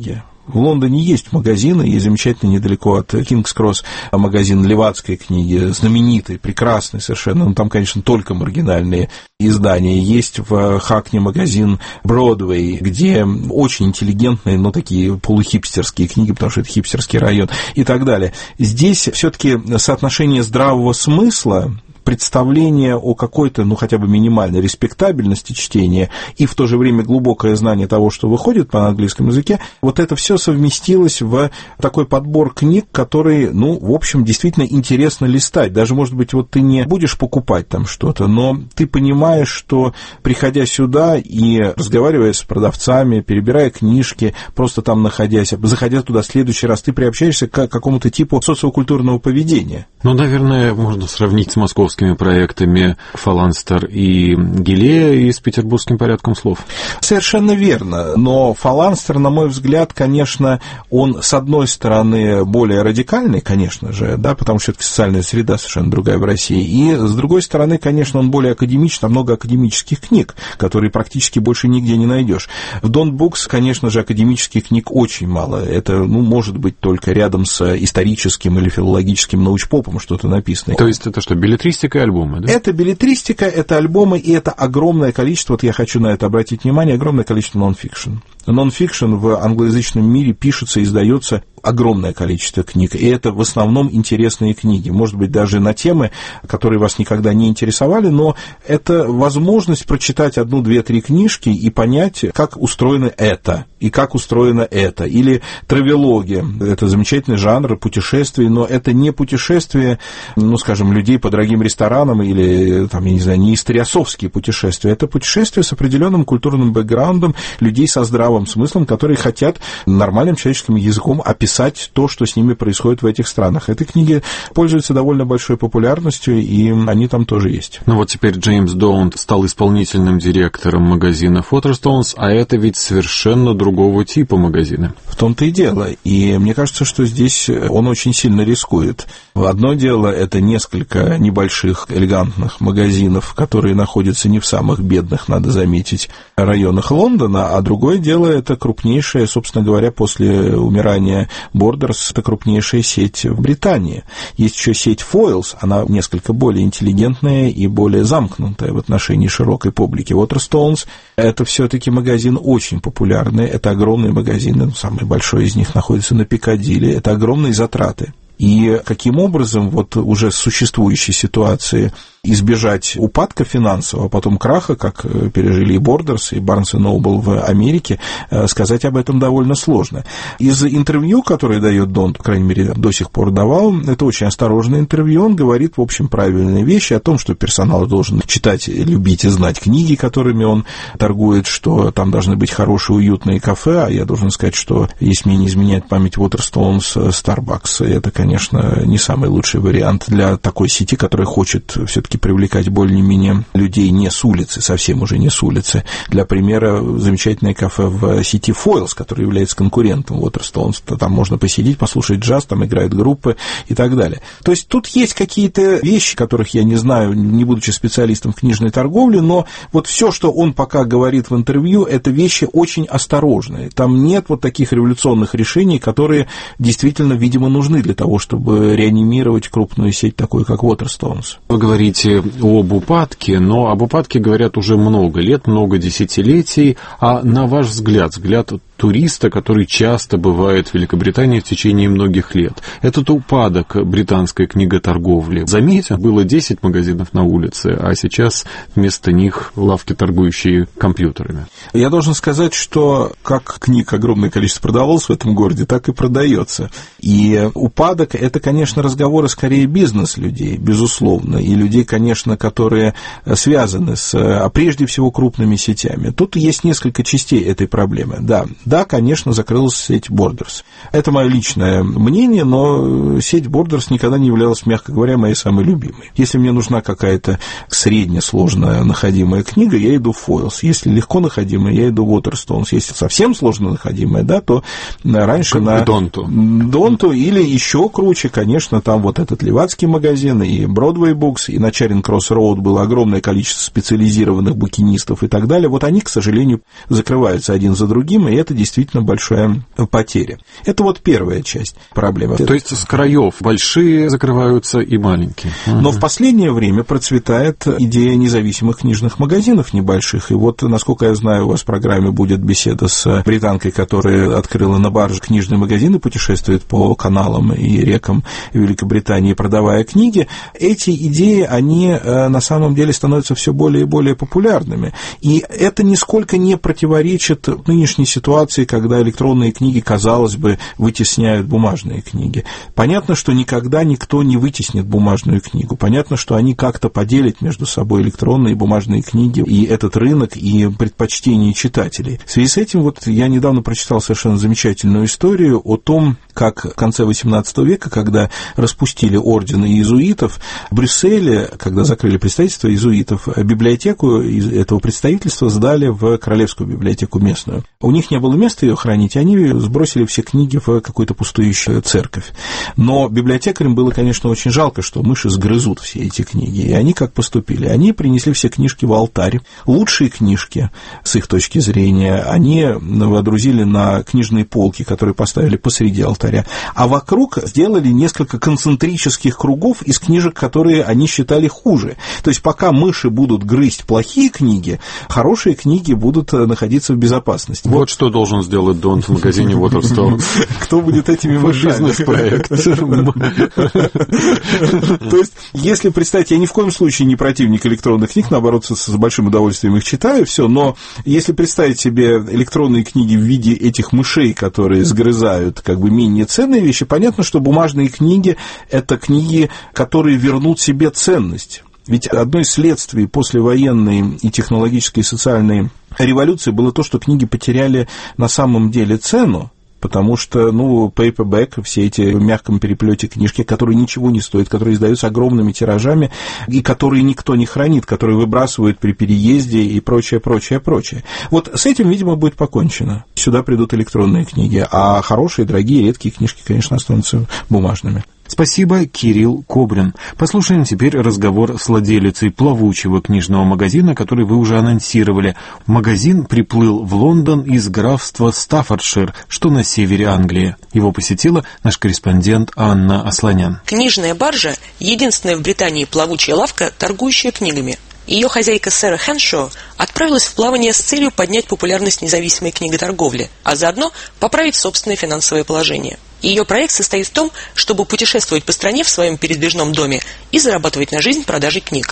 В Лондоне есть магазины, есть замечательный недалеко от Кингс-Кросс магазин левацкой книги, знаменитый, прекрасный совершенно, но там, конечно, только маргинальные издания. Есть в Хакне магазин Бродвей, где очень интеллигентные, но такие полухипстерские книги, потому что это хипстерский район и так далее. Здесь все-таки соотношение здравого смысла, представление о какой-то, ну, хотя бы минимальной респектабельности чтения и в то же время глубокое знание того, что выходит на английском языке, вот это все совместилось в такой подбор книг, который, ну, в общем, действительно интересно листать. Даже, может быть, вот ты не будешь покупать там что-то, но ты понимаешь, что, приходя сюда и разговаривая с продавцами, перебирая книжки, просто там находясь, заходя туда в следующий раз, ты приобщаешься к какому-то типу социокультурного поведения. Ну, наверное, можно сравнить с московским проектами Фаланстер и Гилея и с петербургским порядком слов. Совершенно верно, но Фаланстер, на мой взгляд, конечно, он, с одной стороны, более радикальный, конечно же, да, потому что все-таки социальная среда совершенно другая в России, и, с другой стороны, конечно, он более академичный, там много академических книг, которые практически больше нигде не найдешь. В Don't Books, конечно же, академических книг очень мало, это, ну, может быть, только рядом с историческим или филологическим научпопом что-то написано. То есть это что, беллетристика и альбомы, да? Это беллетристика, это альбомы, и это огромное количество, вот я хочу на это обратить внимание, огромное количество нон-фикшн. Нон-фикшн в англоязычном мире пишется и издается огромное количество книг, и это в основном интересные книги, может быть, даже на темы, которые вас никогда не интересовали, но это возможность прочитать одну, две, три книжки и понять, как устроено это, и как устроено это, или травелоги, это замечательный жанр путешествий, но это не путешествия, ну, скажем, людей по дорогим ресторанам, или, там, я не знаю, не историосовские путешествия, это путешествия с определенным культурным бэкграундом людей со здравым смыслом, которые хотят нормальным человеческим языком описать то, что с ними происходит в этих странах. Эти книги пользуются довольно большой популярностью, и они там тоже есть. Ну вот теперь Джеймс Доунт стал исполнительным директором магазина Waterstones, а это ведь совершенно другого типа магазины. В том-то и дело. И мне кажется, что здесь он очень сильно рискует. Одно дело — это несколько небольших элегантных магазинов, которые находятся не в самых бедных, надо заметить, районах Лондона, а другое дело — это крупнейшая, собственно говоря, после умирания Borders, это крупнейшая сеть в Британии. Есть еще сеть Foyles, она несколько более интеллигентная и более замкнутая в отношении широкой публики. Waterstones — это все-таки магазин очень популярный, это огромные магазины, самый большой из них находится на Пикадилли, это огромные затраты. И каким образом вот уже в существующей ситуации избежать упадка финансового, а потом краха, как пережили и Borders, и Barnes энд Noble в Америке, сказать об этом довольно сложно. Из интервью, которое дает Дон, по крайней мере, до сих пор давал, это очень осторожное интервью, он говорит, в общем, правильные вещи о том, что персонал должен читать, любить и знать книги, которыми он торгует, что там должны быть хорошие, уютные кафе, а я должен сказать, что, если мне не изменяет память, Waterstones, Starbucks, это, конечно, не самый лучший вариант для такой сети, которая хочет все-таки привлекать более-менее людей не с улицы, совсем уже не с улицы. Для примера, замечательное кафе в сети Foyles, которое является конкурентом Waterstones. Там можно посидеть, послушать джаз, там играют группы и так далее. То есть тут есть какие-то вещи, которых я не знаю, не будучи специалистом в книжной торговле, но вот все, что он пока говорит в интервью, это вещи очень осторожные. Там нет вот таких революционных решений, которые действительно, видимо, нужны для того, чтобы реанимировать крупную сеть, такую как Waterstones. Вы говорите об упадке, но об упадке говорят уже много лет, много десятилетий. А на ваш взгляд, взгляд туриста, который часто бывает в Великобритании в течение многих лет, этот упадок британской книготорговли заметен? Было десять магазинов на улице, а сейчас вместо них лавки, торгующие компьютерами. Я должен сказать, что как книг огромное количество продавалось в этом городе, так и продается. И упадок — это, конечно, разговоры скорее бизнес-людей, безусловно, и людей, конечно, которые связаны с, а прежде всего, крупными сетями. Тут есть несколько частей этой проблемы. Да, да, конечно, закрылась сеть Borders. Это мое личное мнение, но сеть Borders никогда не являлась, мягко говоря, моей самой любимой. Если мне нужна какая-то среднесложная находимая книга, я иду в Foyles. Если легко находимая, я иду в Waterstones. Если совсем сложно находимая, да, то раньше как на Донту. Донту или еще круче, конечно, там вот этот левацкий магазин и Broadway Books, и на Чаринг-Кросс Роуд было огромное количество специализированных букинистов и так далее. Вот они, к сожалению, закрываются один за другим, и это действительно большая потеря. Это вот первая часть проблемы. То есть с краев большие закрываются и маленькие. Но в последнее время процветает идея независимых книжных магазинов небольших. И вот, насколько я знаю, у вас в программе будет беседа с британкой, которая открыла на барже книжный магазин и путешествует по каналам и рекам Великобритании, продавая книги. Эти идеи, они на самом деле становятся все более и более популярными. И это нисколько не противоречит нынешней ситуации, когда электронные книги, казалось бы, вытесняют бумажные книги. Понятно, что никогда никто не вытеснит бумажную книгу. Понятно, что они как-то поделят между собой электронные и бумажные книги, и этот рынок, и предпочтения читателей. В связи с этим вот я недавно прочитал совершенно замечательную историю о том, как в конце восемнадцатого века, когда распустили орден иезуитов, в Брюсселе, когда закрыли представительство иезуитов, библиотеку из этого представительства сдали в Королевскую библиотеку местную. У них не было места ее хранить, и они сбросили все книги в какую-то пустующую церковь. Но библиотекарям было, конечно, очень жалко, что мыши сгрызут все эти книги. И они как поступили? Они принесли все книжки в алтарь. Лучшие книжки, с их точки зрения, они водрузили на книжные полки, которые поставили посреди алтаря. А вокруг сделали несколько концентрических кругов из книжек, которые они считали хуже. То есть пока мыши будут грызть плохие книги, хорошие книги будут находиться в безопасности. Вот, вот что должен сделать Дон в магазине Waterstone. Кто будет этими мышами? Бизнес-проект. То есть, если представить, я ни в коем случае не противник электронных книг, наоборот, с большим удовольствием их читаю, все, но если представить себе электронные книги в виде этих мышей, которые сгрызают как бы менее ценные вещи, понятно, что бумажные книги – это книги, которые вернут себе ценность. Ведь одно из следствий послевоенной и технологической и социальной революции было то, что книги потеряли на самом деле цену, потому что, ну, paperback, все эти в мягком переплете книжки, которые ничего не стоят, которые издаются огромными тиражами, и которые никто не хранит, которые выбрасывают при переезде и прочее, прочее, прочее. Вот с этим, видимо, будет покончено. Сюда придут электронные книги, а хорошие, дорогие, редкие книжки, конечно, останутся бумажными. Спасибо, Кирилл Кобрин. Послушаем теперь разговор с владелицей плавучего книжного магазина, который вы уже анонсировали. Магазин приплыл в Лондон из графства Стаффордшир, что на севере Англии. Его посетила наш корреспондент Анна Асланян. Книжная баржа – единственная в Британии плавучая лавка, торгующая книгами. Ее хозяйка Сэра Хэншоу отправилась в плавание с целью поднять популярность независимой книготорговли, а заодно поправить собственное финансовое положение. Ее проект состоит в том, чтобы путешествовать по стране в своем передвижном доме и зарабатывать на жизнь продажей книг.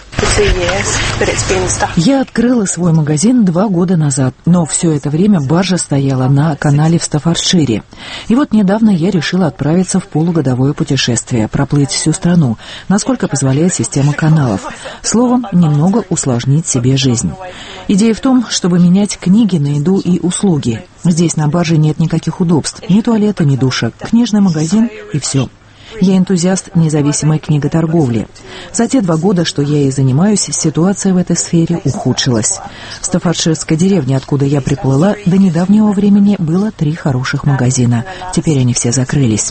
Я открыла свой магазин два года назад, но все это время баржа стояла на канале в Стаффордшире. И вот недавно я решила отправиться в полугодовое путешествие, проплыть всю страну, насколько позволяет система каналов. Словом, немного усложнить себе жизнь. Идея в том, чтобы менять книги на еду и услуги. Здесь на барже нет никаких удобств, ни туалета, ни душа, книжный магазин и все. Я энтузиаст независимой книготорговли. За те два года, что я ей занимаюсь, ситуация в этой сфере ухудшилась. В Стаффордширской деревне, откуда я приплыла, до недавнего времени было три хороших магазина. Теперь они все закрылись.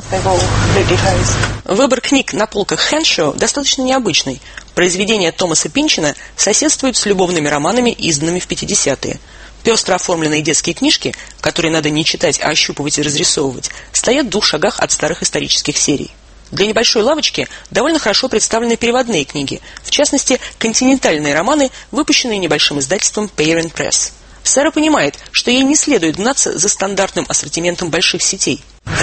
Выбор книг на полках Хэншоу достаточно необычный. Произведения Томаса Пинчина соседствуют с любовными романами, изданными в пятидесятые. Пестро оформленные детские книжки, которые надо не читать, а ощупывать и разрисовывать, стоят в двух шагах от старых исторических серий. Для небольшой лавочки довольно хорошо представлены переводные книги, в частности, континентальные романы, выпущенные небольшим издательством Parent Press. Сэра понимает, что ей не следует гнаться за стандартным ассортиментом больших сетей.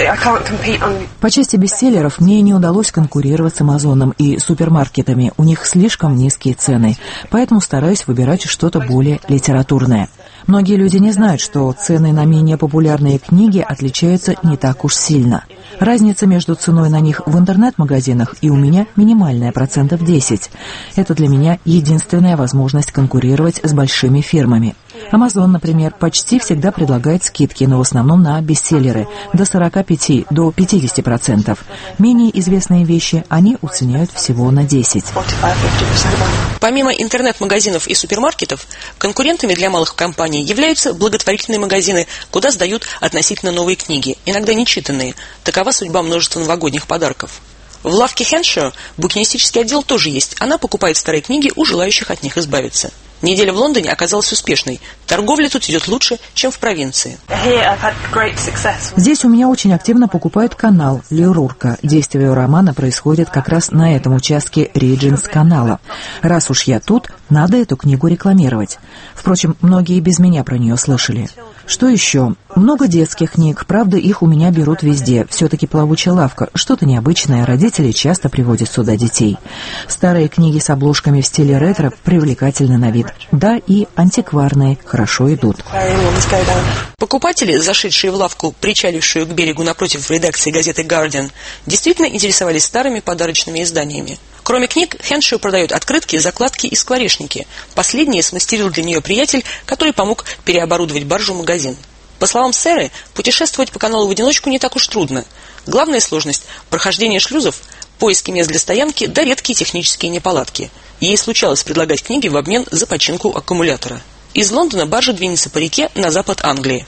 По части бестселлеров мне не удалось конкурировать с Амазоном и супермаркетами, у них слишком низкие цены, поэтому стараюсь выбирать что-то более литературное. Многие люди не знают, что цены на менее популярные книги отличаются не так уж сильно. Разница между ценой на них в интернет-магазинах и у меня минимальная, процентов десять. Это для меня единственная возможность конкурировать с большими фирмами. Amazon, например, почти всегда предлагает скидки, но в основном на бестселлеры, до сорок пять - до пятидесяти процентов. Менее известные вещи они уценяют всего на десять процентов. Помимо интернет-магазинов и супермаркетов, конкурентами для малых компаний являются благотворительные магазины, куда сдают относительно новые книги, иногда нечитанные. Такова судьба множества новогодних подарков. В лавке Хэншоу букинистический отдел тоже есть. Она покупает старые книги у желающих от них избавиться. Неделя в Лондоне оказалась успешной. Торговля тут идет лучше, чем в провинции. Здесь у меня очень активно покупают канал Ли Рурка. Действие романа происходит как раз на этом участке Ридженс канала. Раз уж я тут, надо эту книгу рекламировать. Впрочем, многие без меня про нее слышали. Что еще? Много детских книг, правда, их у меня берут везде. Все-таки плавучая лавка, что-то необычное, родители часто приводят сюда детей. Старые книги с обложками в стиле ретро привлекательны на вид. Да, и антикварные хорошо идут. Покупатели, зашедшие в лавку, причалившую к берегу напротив редакции газеты «Guardian», действительно интересовались старыми подарочными изданиями. Кроме книг, Хеншоу продает открытки, закладки и скворечники. Последние смастерил для нее приятель, который помог переоборудовать баржу-магазин. По словам Сэры, путешествовать по каналу в одиночку не так уж трудно. Главная сложность – прохождение шлюзов, поиски мест для стоянки да редкие технические неполадки. Ей случалось предлагать книги в обмен за починку аккумулятора. Из Лондона баржа двинется по реке на запад Англии.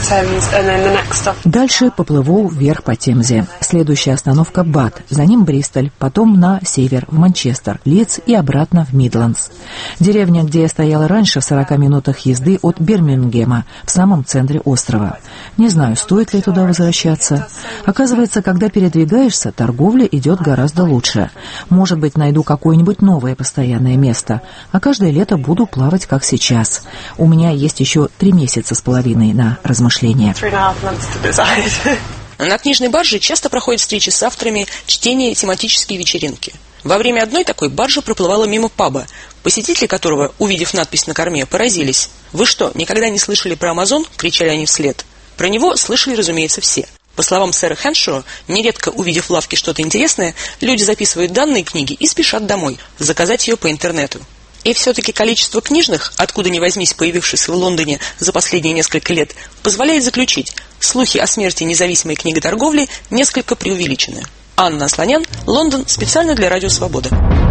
Дальше поплыву вверх по Темзе. Следующая остановка Бат, за ним Бристоль, потом на север, в Манчестер, Лидс и обратно в Мидлендс. Деревня, где я стояла раньше, в сорока минутах езды от Бирмингема, в самом центре острова. Не знаю, стоит ли туда возвращаться. Оказывается, когда передвигаешься, торговля идет гораздо лучше. Может быть, найду какое-нибудь новое постоянное место, а каждое лето буду плавать, как сейчас. У меня есть еще три месяца с половиной на размышления. На книжной барже часто проходят встречи с авторами, чтения и тематические вечеринки. Во время одной такой баржа проплывала мимо паба, посетители которого, увидев надпись на корме, поразились. «Вы что, никогда не слышали про Амазон?» — кричали они вслед. Про него слышали, разумеется, все. По словам сэра Хеншоу, нередко, увидев в лавке что-то интересное, люди записывают данные книги и спешат домой, заказать ее по интернету. И все-таки количество книжных, откуда ни возьмись появившихся в Лондоне за последние несколько лет, позволяет заключить, слухи о смерти независимой книготорговли несколько преувеличены. Анна Асланян, Лондон, специально для Радио Свобода.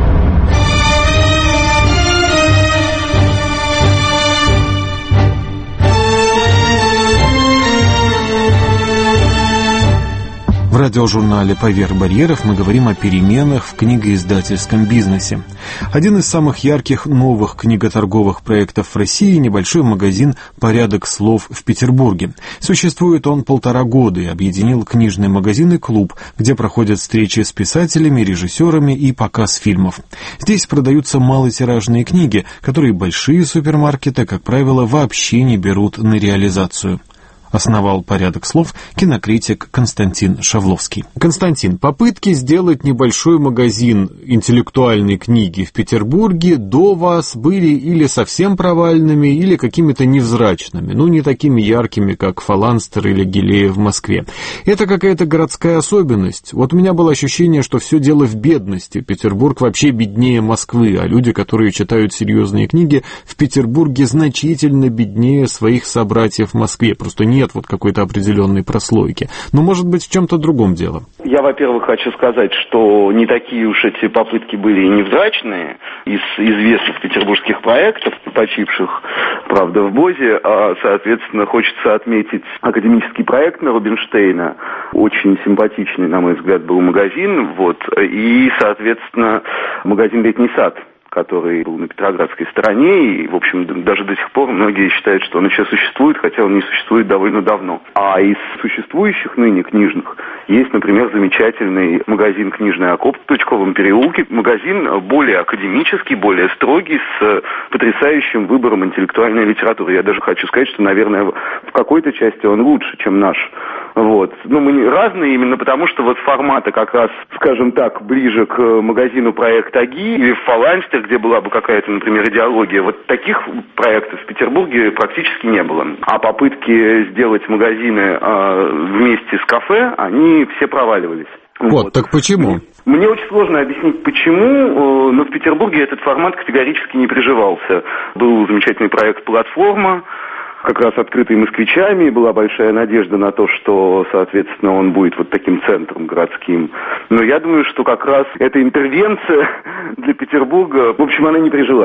В радиожурнале «Поверх барьеров» мы говорим о переменах в книгоиздательском бизнесе. Один из самых ярких новых книготорговых проектов в России – небольшой магазин «Порядок слов» в Петербурге. Существует он полтора года и объединил книжный магазин и клуб, где проходят встречи с писателями, режиссерами и показ фильмов. Здесь продаются малотиражные книги, которые большие супермаркеты, как правило, вообще не берут на реализацию. Основал «Порядок слов» кинокритик Константин Шавловский. Константин, попытки сделать небольшой магазин интеллектуальной книги в Петербурге до вас были или совсем провальными, или какими-то невзрачными, ну не такими яркими, как Фаланстер или Гилея в Москве. Это какая-то городская особенность. Вот у меня было ощущение, что все дело в бедности. Петербург вообще беднее Москвы, а люди, которые читают серьезные книги, в Петербурге значительно беднее своих собратьев в Москве. Просто нет вот какой-то определенной прослойки. Но, может быть, в чем-то другом дело. Я, во-первых, хочу сказать, что не такие уж эти попытки были и невзрачные. Из известных петербургских проектов, почивших, правда, в БОЗе, а, соответственно, хочется отметить академический проект на Рубинштейна. Очень симпатичный, на мой взгляд, был магазин. Вот, и, соответственно, магазин «Летний сад», который был на Петроградской стороне, и, в общем, даже до сих пор многие считают, что он еще существует, хотя он не существует довольно давно. А из существующих ныне книжных есть, например, замечательный магазин «Книжный окоп» в Тучковом переулке. Магазин более академический, более строгий, с потрясающим выбором интеллектуальной литературы. Я даже хочу сказать, что, наверное, в какой-то части он лучше, чем наш. Вот. Ну, мы разные именно потому, что вот формата как раз, скажем так, ближе к магазину «Проект АГИ» или в «Фаланстер», где была бы какая-то, например, идеология. Вот таких проектов в Петербурге практически не было. А попытки сделать магазины э, вместе с кафе, они все проваливались. Вот, вот. Так почему? Мне очень сложно объяснить, почему, но в Петербурге этот формат категорически не приживался. Был замечательный проект «Платформа», как раз открытый москвичами, была большая надежда на то, что, соответственно, он будет вот таким центром городским. Но я думаю, что как раз эта интервенция для Петербурга, в общем, она не прижилась.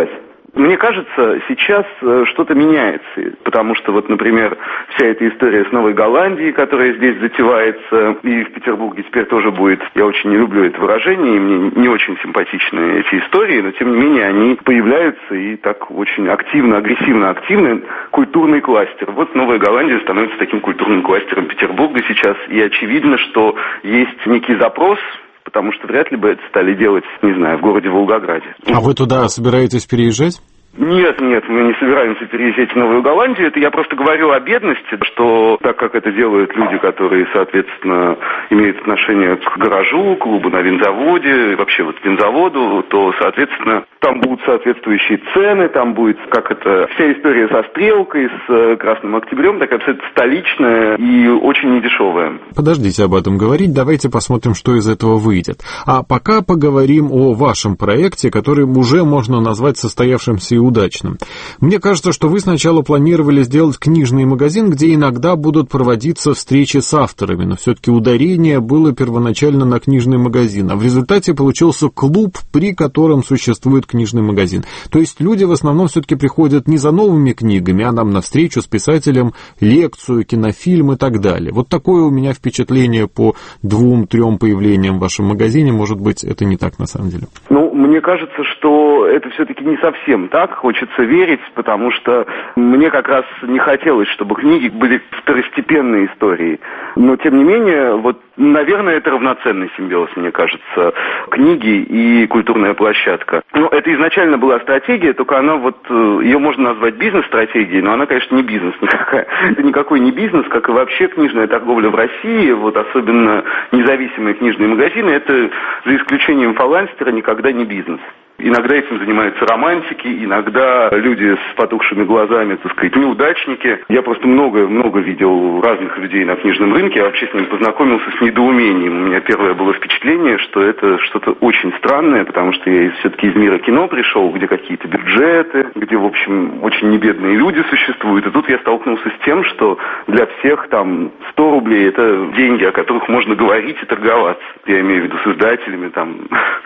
Мне кажется, сейчас что-то меняется, потому что вот, например, вся эта история с Новой Голландией, которая здесь затевается, и в Петербурге теперь тоже будет, я очень не люблю это выражение, и мне не очень симпатичны эти истории, но тем не менее они появляются и так очень активно, агрессивно активны. Культурный кластер. Вот Новая Голландия становится таким культурным кластером Петербурга сейчас, и очевидно, что есть некий запрос, потому что вряд ли бы это стали делать, не знаю, в городе Волгограде. А вы туда собираетесь переезжать? Нет, нет, мы не собираемся переезжать в Новую Голландию. Это я просто говорю о бедности, что так как это делают люди, которые, соответственно, имеют отношение к гаражу, клубу на винзаводе, вообще вот винзаводу, то, соответственно, там будут соответствующие цены, там будет, как это, вся история со стрелкой, с Красным Октябрем, такая абсолютно столичная и очень недешевая. Подождите об этом говорить, давайте посмотрим, что из этого выйдет. А пока поговорим о вашем проекте, который уже можно назвать состоявшимся и удачным. Мне кажется, что вы сначала планировали сделать книжный магазин, где иногда будут проводиться встречи с авторами, но все-таки ударение было первоначально на книжный магазин, а в результате получился клуб, при котором существует книжный магазин. То есть люди в основном все-таки приходят не за новыми книгами, а нам навстречу с писателем, лекцию, кинофильм и так далее. Вот такое у меня впечатление по двум-трем появлениям в вашем магазине. Может быть, это не так на самом деле? Ну, мне кажется, что это все-таки не совсем так. Хочется верить, потому что мне как раз не хотелось, чтобы книги были второстепенной историей. Но, тем не менее, вот, наверное, это равноценный симбиоз, мне кажется, книги и культурная площадка. Ну, это изначально была стратегия, только она вот, ее можно назвать бизнес-стратегией, но она, конечно, не бизнес никакая. Это никакой не бизнес, как и вообще книжная торговля в России, вот особенно независимые книжные магазины, это, за исключением фаланстера, никогда не бизнес. Иногда этим занимаются романтики, иногда люди с потухшими глазами, так сказать, неудачники. Я просто много-много видел разных людей на книжном рынке, я вообще с ними познакомился с недоумением. У меня первое было впечатление, что это что-то очень странное, потому что я все-таки из мира кино пришел, где какие-то бюджеты, где, в общем, очень небедные люди существуют. И тут я столкнулся с тем, что для всех там сто рублей – это деньги, о которых можно говорить и торговаться. Я имею в виду с издателями там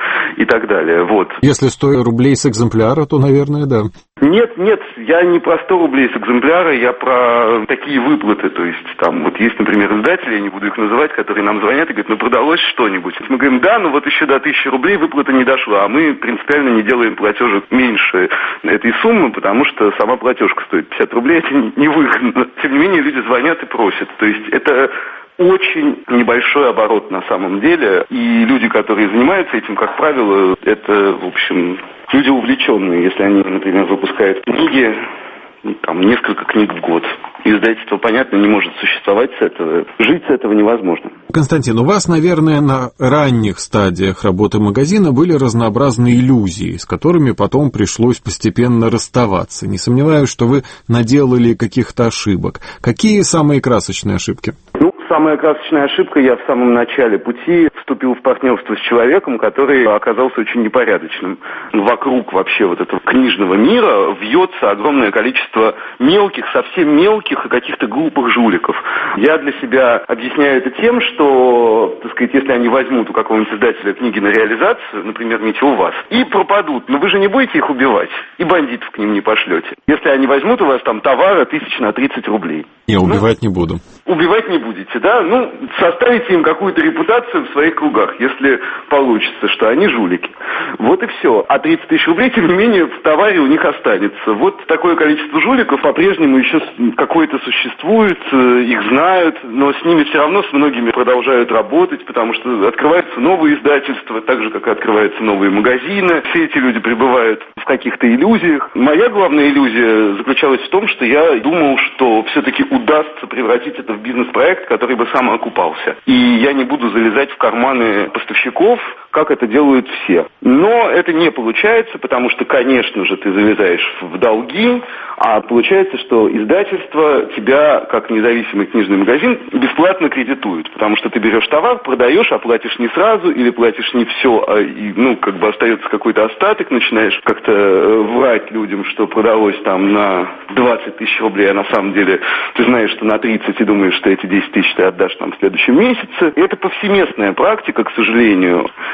и так далее. Вот. Если сто рублей с экземпляра, то, наверное, да. Нет, нет, я не про сто рублей с экземпляра, я про такие выплаты. То есть там вот есть, например, издатели, я не буду их называть, которые нам звонят и говорят, ну продалось что-нибудь. Мы говорим, да, ну вот еще до тысячи рублей выплата не дошла, а мы принципиально не делаем платежек меньше этой суммы, потому что сама платежка стоит пятьдесят рублей, это невыгодно. Тем не менее, люди звонят и просят. То есть это очень небольшой оборот на самом деле, и люди, которые занимаются этим, как правило, это, в общем, люди увлеченные. Если они, например, выпускают книги, там, несколько книг в год, издательство, понятно, не может существовать с этого, жить с этого невозможно. Константин, у вас, наверное, на ранних стадиях работы магазина были разнообразные иллюзии, с которыми потом пришлось постепенно расставаться. Не сомневаюсь, что вы наделали каких-то ошибок. Какие самые красочные ошибки? Ну, самая красочная ошибка, я в самом начале пути вступил в партнерство с человеком, который оказался очень непорядочным. Вокруг вообще вот этого книжного мира вьется огромное количество мелких, совсем мелких и каких-то глупых жуликов. Я для себя объясняю это тем, что, так сказать, если они возьмут у какого-нибудь издателя книги на реализацию, например, имейте у вас, и пропадут, но вы же не будете их убивать, и бандитов к ним не пошлете. Если они возьмут у вас там товары тысяч на тридцать рублей. Не, убивать ну, не буду. Убивать не будете, да? Ну, составите им какую-то репутацию в своих кругах, если получится, что они жулики. Вот и все. А тридцать тысяч рублей, тем не менее, в товаре у них останется. Вот такое количество жуликов по-прежнему еще какое-то существует, их знают, но с ними все равно с многими продолжают работать, потому что открываются новые издательства, так же, как и открываются новые магазины. Все эти люди пребывают в каких-то иллюзиях. Моя главная иллюзия заключалась в том, что я думал, что все-таки удастся превратить это в бизнес-проект, который бы сам окупался. И я не буду залезать в карманы поставщиков, как это делают все. Но это не получается, потому что, конечно же, ты залезаешь в долги, а получается, что издательство тебя, как независимый книжный магазин, бесплатно кредитует, потому что ты берешь товар, продаешь, а платишь не сразу, или платишь не все, а, и, ну, как бы остается какой-то остаток, начинаешь как-то врать людям, что продалось там на двадцать тысяч рублей, а на самом деле ты знаешь, что на тридцать, и думаешь, что эти десять тысяч ты отдашь там в следующем месяце. И это повсеместная практика, к сожалению.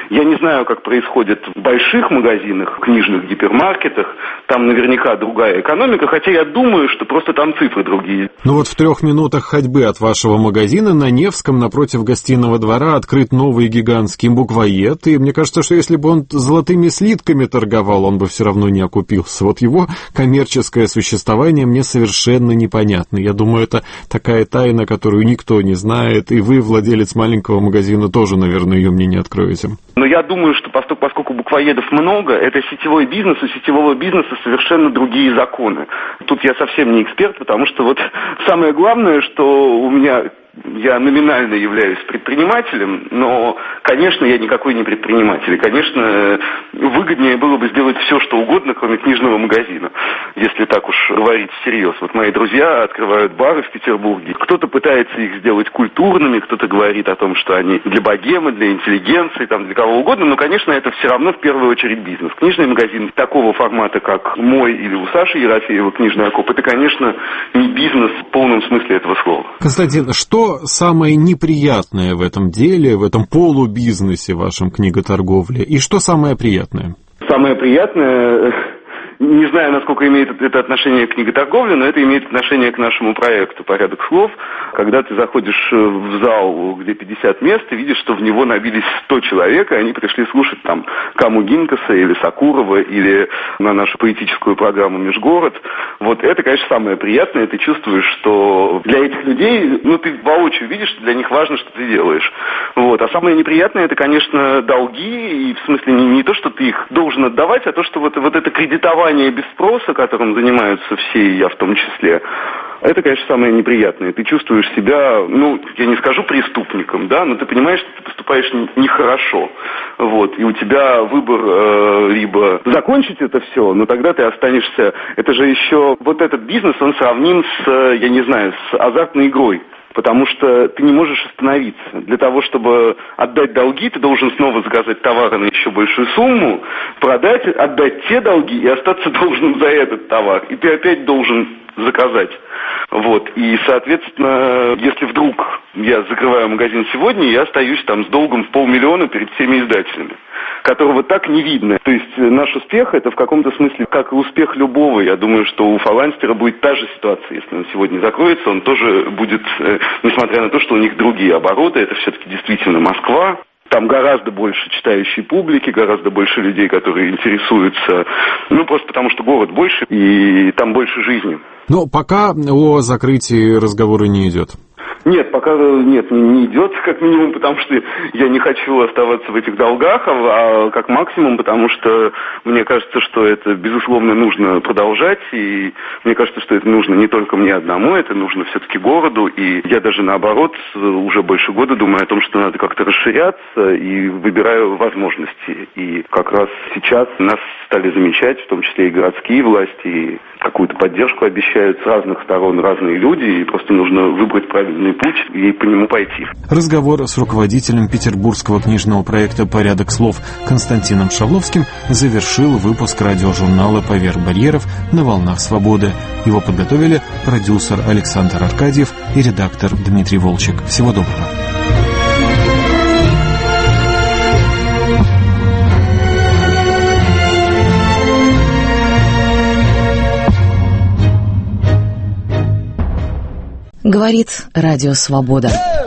Я не знаю, как происходит в больших магазинах, книжных гипермаркетах. Там наверняка другая экономика, хотя я думаю, что просто там цифры другие. Ну вот в трех минутах ходьбы от вашего магазина на Невском напротив гостиного двора открыт новый гигантский буквоед, и мне кажется, что если бы он золотыми слитками торговал, он бы все равно не окупился. Вот его коммерческое существование мне совершенно непонятно. Я думаю, это такая тайна, которую никто не знает, и вы, владелец маленького магазина, тоже, наверное, ее мне не откроете. Но я думаю, что поскольку буквоедов много, это сетевой бизнес, у сетевого бизнеса совершенно другие законы. Тут я совсем не эксперт, потому что вот самое главное, что у меня... Я номинально являюсь предпринимателем, но, конечно, я никакой не предприниматель. И, конечно, выгоднее было бы сделать все, что угодно, кроме книжного магазина, если так уж говорить всерьез. Вот мои друзья открывают бары в Петербурге. Кто-то пытается их сделать культурными, кто-то говорит о том, что они для богемы, для интеллигенции, там, для кого угодно, но, конечно, это все равно в первую очередь бизнес. Книжный магазин такого формата, как мой или у Саши Ерофеева «Книжный окоп», это, конечно, не бизнес в полном смысле этого слова. Константин, что Что самое неприятное в этом деле, в этом полубизнесе вашем книготорговле, и что самое приятное? Самое приятное... Не знаю, насколько имеет это отношение к книготорговле, но это имеет отношение к нашему проекту «Порядок слов». Когда ты заходишь в зал, где пятьдесят мест, и видишь, что в него набились сто человек, и они пришли слушать там Каму Гинкаса или Сакурова, или на нашу поэтическую программу «Межгород». Вот это, конечно, самое приятное. Ты чувствуешь, что для этих людей, ну, ты воочию видишь, что для них важно, что ты делаешь. Вот. А самое неприятное, это, конечно, долги, и в смысле не, не то, что ты их должен отдавать, а то, что вот, вот это кредитование без спроса, которым занимаются все, и я в том числе, это, конечно, самое неприятное. Ты чувствуешь себя, ну, я не скажу преступником, да, но ты понимаешь, что ты поступаешь нехорошо. Вот, и у тебя выбор э, либо закончить это все, но тогда ты останешься... Это же еще... Вот этот бизнес, он сравним с, я не знаю, с азартной игрой. Потому что ты не можешь остановиться. Для того, чтобы отдать долги, ты должен снова заказать товары на еще большую сумму, продать, отдать те долги и остаться должным за этот товар. И ты опять должен заказать. Вот. И, соответственно, если вдруг я закрываю магазин сегодня, я остаюсь там с долгом в полмиллиона перед всеми издателями, которого так не видно. То есть наш успех — это в каком-то смысле как и успех любого. Я думаю, что у Фаланстера будет та же ситуация. Если он сегодня закроется, он тоже будет, несмотря на то, что у них другие обороты, это все-таки действительно Москва. Там гораздо больше читающей публики, гораздо больше людей, которые интересуются. Ну, просто потому что город больше, и там больше жизни. Но пока о закрытии разговора не идет. Нет, пока нет, не, не идет, как минимум, потому что я не хочу оставаться в этих долгах, а, а как максимум, потому что мне кажется, что это, безусловно, нужно продолжать, и мне кажется, что это нужно не только мне одному, это нужно все-таки городу, и я даже наоборот уже больше года думаю о том, что надо как-то расширяться, и выбираю возможности. И как раз сейчас нас стали замечать, в том числе и городские власти, и какую-то поддержку обещают с разных сторон разные люди, и просто нужно выбрать правильный путь и по нему пойти. Разговор с руководителем петербургского книжного проекта «Порядок слов» Константином Шавловским завершил выпуск радиожурнала «Поверх барьеров» на волнах свободы. Его подготовили продюсер Александр Аркадьев и редактор Дмитрий Волчек. Всего доброго. Говорит Радио Свобода.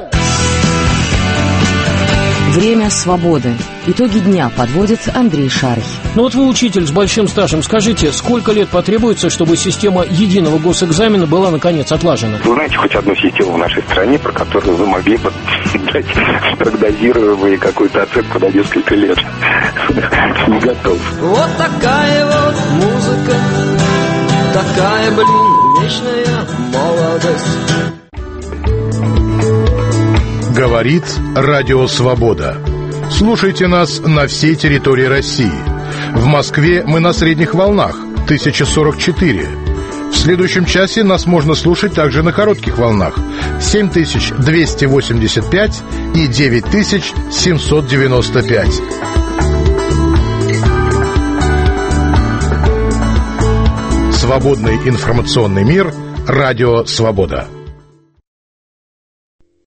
Время свободы. Итоги дня подводит Андрей Шарый. Ну вот вы учитель с большим стажем. Скажите, сколько лет потребуется, чтобы система единого госэкзамена была наконец отлажена? Вы знаете хоть одну систему в нашей стране, про которую вы могли бы дать прогнозируемую какую-то оценку на несколько лет? Не готов. Вот такая вот музыка, такая, блин, вечная молодость. Говорит Радио Свобода. Слушайте нас на всей территории России. В Москве мы на средних волнах тысяча сорок четыре. В следующем часе нас можно слушать также на коротких волнах семь тысяч двести восемьдесят пять и девять тысяч семьсот девяносто пять. Свободный информационный мир. Радио Свобода.